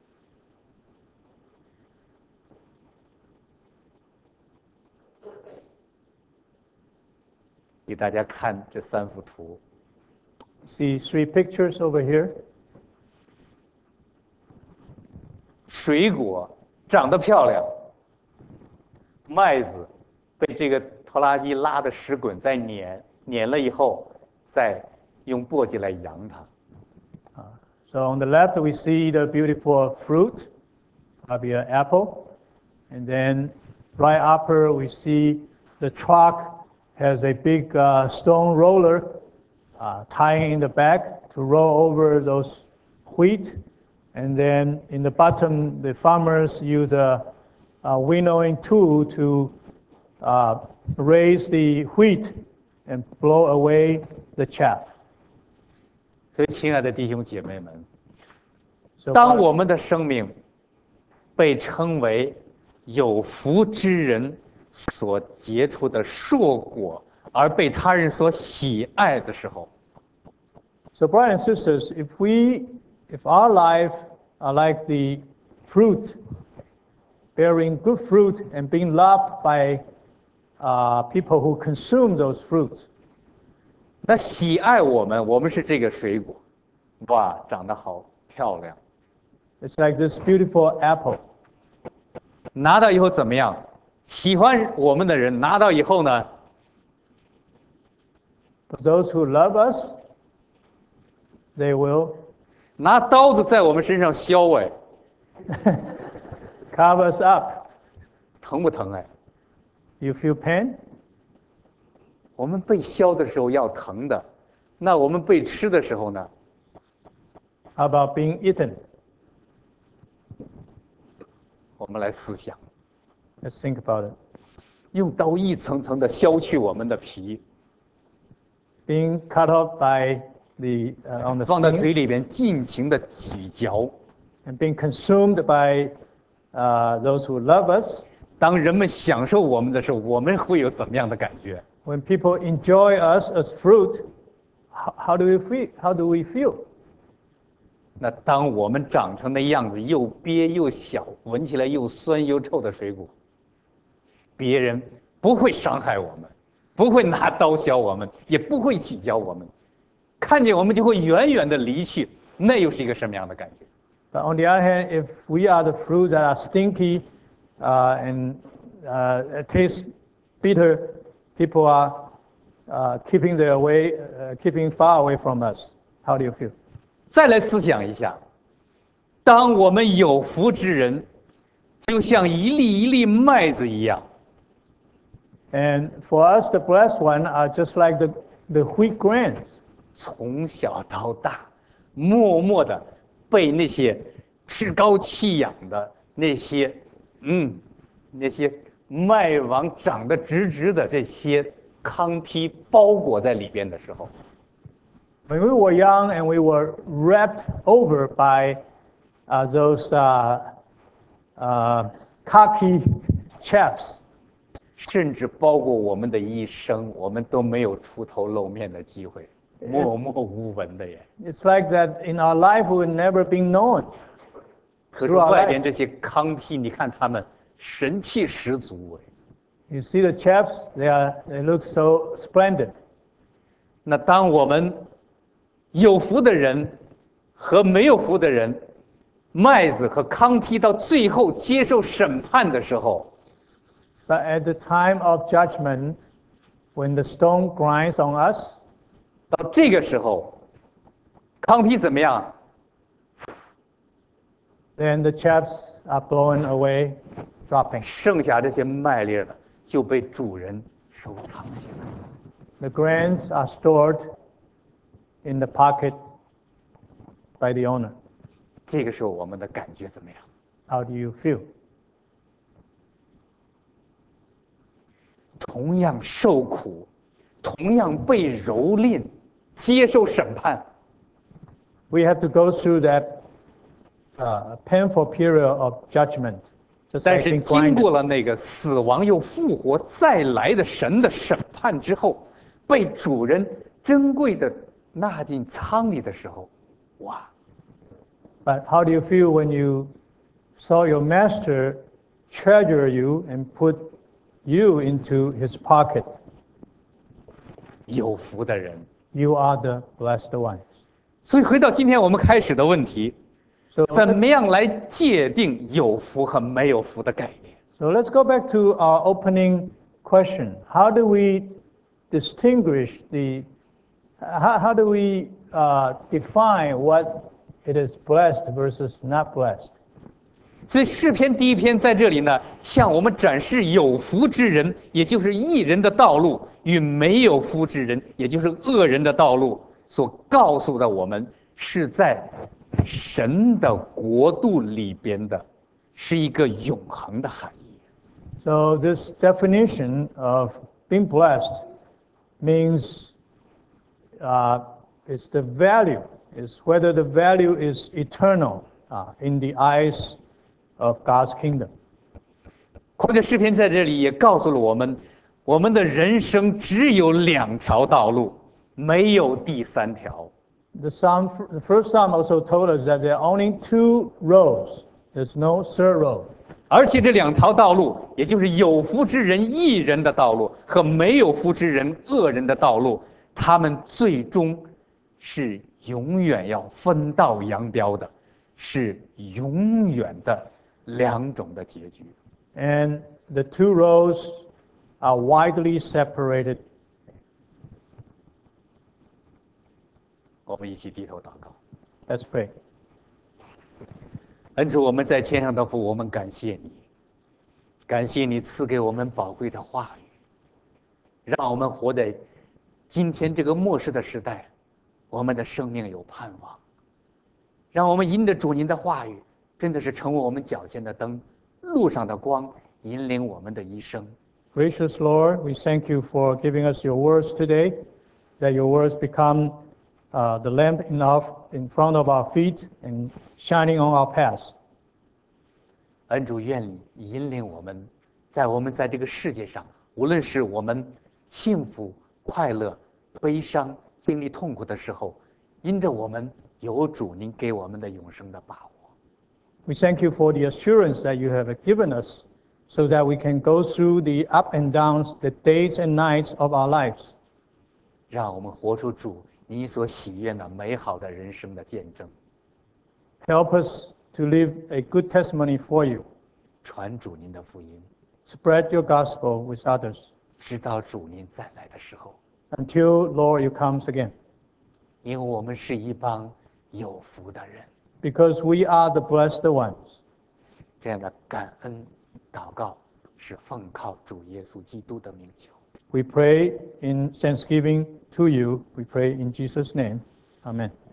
Speaker 1: 给大家看这三幅图。
Speaker 2: See three pictures over here.
Speaker 1: 水果长得漂亮，麦子被这个拖拉机拉的石滚再碾，碾了以后，再用簸箕来扬它。
Speaker 2: So on the left, we see the beautiful fruit, probably an apple. And then right upper, we see the truck has a big uh, stone roller uh, tying in the back to roll over those wheat. And then in the bottom, the farmers use a, a winnowing tool to uh, raise the wheat and blow away the chaff.
Speaker 1: 所以，亲爱的弟兄姐妹们，
Speaker 2: So
Speaker 1: 当我们的生命被称为有福之人所结出的硕果，而被他人所喜爱的时候，
Speaker 2: So, brothers and sisters, if we, if our life are like the fruit, bearing good fruit and being loved by uh, people who consume those fruits,
Speaker 1: 那喜爱我们，我们是这个水果，哇，长得好漂亮。
Speaker 2: it's like this beautiful apple.
Speaker 1: 拿到以后怎么样？喜欢我们的人拿到以后呢？
Speaker 2: For those who love us, they will
Speaker 1: 拿刀子在我们身上削，哎，
Speaker 2: carve us up.
Speaker 1: 疼不疼？哎，
Speaker 2: You feel pain?
Speaker 1: 我们被削的时候要疼的，那我们被吃的时候呢？
Speaker 2: How about being eaten?
Speaker 1: 我们来思想，
Speaker 2: Let's think about it.
Speaker 1: 用刀一层层的削去我们的皮，
Speaker 2: Being cut off by the uh, on the
Speaker 1: 放在
Speaker 2: skin
Speaker 1: 嘴里边尽情的咀嚼。
Speaker 2: and being consumed by uh, those who love us.
Speaker 1: 当人们享受我们的时候，我们会有怎么样的感觉？
Speaker 2: When people enjoy us as fruit, how, how do we feel? How do we feel?
Speaker 1: 那当我们长成那样子，又瘪又小，闻起来又酸又臭的水果，别人不会伤害我们，不会拿刀削我们，也不会咀嚼我们，看见我们就会远远的离去，那又是一个什么样的感觉？
Speaker 2: But on the other hand, if we are the fruits that are stinky uh, and uh, taste bitter, people are uh, keeping their way, uh, keeping far away from us. How do you feel?
Speaker 1: 再来思想一下，当我们有福之人，就像一粒一粒麦子一样，
Speaker 2: And for us, the blessed one are just like the, the wheat grains.
Speaker 1: 从小到大，默默的被那些趾高气扬的那些，嗯，那些麦王长得直直的这些糠坯包裹在里边的时候，
Speaker 2: When we were young and we were wrapped over by uh, those uh, uh, cocky chaffs,
Speaker 1: 甚至包括我们的一生，我们都没有出头露面的机会。 默默无闻的耶。
Speaker 2: It's like that in our life we will never be known.
Speaker 1: 可是外边这些糠秕，你看他们神气十足哎。
Speaker 2: You see the chaps, they are they look so splendid.
Speaker 1: 那当我们有福的人和没有福的人，麦子和糠秕到最后接受审判的时候，
Speaker 2: But at the time of judgment, when the stone grinds on us,
Speaker 1: 到这个时候，糠秕怎么样？
Speaker 2: then the chaps are blown away, dropping.
Speaker 1: 剩下这些麦粒呢，就被主人收藏起来。
Speaker 2: The grains are stored in the pocket by the owner.
Speaker 1: 这个时候我们的感觉怎么样？
Speaker 2: How do you feel?
Speaker 1: 同样受苦，同样被蹂躏，接受审判。
Speaker 2: We have to go through that uh, painful period of judgment. Just
Speaker 1: 但
Speaker 2: like
Speaker 1: 是
Speaker 2: being
Speaker 1: 经
Speaker 2: grinded.
Speaker 1: 过了那个死亡又复活再来的神的审判之后，被主人珍贵的纳进仓里的时候，哇！
Speaker 2: But how do you feel when you saw your master treasure you and put you into his pocket?
Speaker 1: 有福的人。
Speaker 2: You are the blessed ones.
Speaker 1: 所以回到今天我们开始的问题，
Speaker 2: So,
Speaker 1: 怎么样来界定有福和没有福的概念？
Speaker 2: so let's go back to our opening question. How do we distinguish the, how, how do we uh, define what it is blessed versus not blessed?
Speaker 1: 所以诗篇第一篇在这里呢，向我们展示有福之人，也就是义人的道路，与没有福之人，也就是恶人的道路，所告诉的我们是在神的国度里边的，是一个永恒的含义。
Speaker 2: So this definition of being blessed means uh, it's the value, is whether the value is eternal uh, in the eyes of God's kingdom.
Speaker 1: 或者诗篇在这里也告诉了我们，我们的人生只有两条道路，没有第三条。
Speaker 2: The psalm, the first psalm also told us that there are only two roads. There's no third road.
Speaker 1: 而且这两条道路，也就是有福之人义人的道路和没有福之人恶人的道路，他们最终是永远要分道扬镳的，是永远的两种的结局。
Speaker 2: And the two roads are widely separated.
Speaker 1: 我们一起低头祷告。
Speaker 2: Let's pray.
Speaker 1: 恩主，我们在天上的父，我们感谢你，感谢你赐给我们宝贵的话语，让我们活在今天这个末世的时代，我们的生命有盼望。让我们因着主您的话语，真的是成为我们脚前的灯，路上的光，引领我们的一生。
Speaker 2: Gracious Lord, we thank you for giving us your words today, that your words become uh, the lamp in, our, in front of our feet and shining on our paths.
Speaker 1: 恩主，愿你引领我们，在我们在这个世界上，无论是我们幸福、快乐、悲伤、经历痛苦的时候，因着我们有主您给我们的永生的把握。
Speaker 2: We thank you for the assurance that you have given us so that we can go through the up and downs, the days and nights of our lives.
Speaker 1: 让我们活出主你所喜悦的美好的人生的见证，
Speaker 2: Help us to live a good testimony for you.
Speaker 1: 传主您的福音，
Speaker 2: Spread your gospel with others
Speaker 1: 直到主您再来的时候，
Speaker 2: until, Lord, you comes again.
Speaker 1: 因为我们是一帮有福的人。
Speaker 2: Because we are the blessed ones.
Speaker 1: 这样的感恩祷告是奉靠主耶稣基督的名求。
Speaker 2: We pray in thanksgiving to you. We pray in Jesus' name. Amen.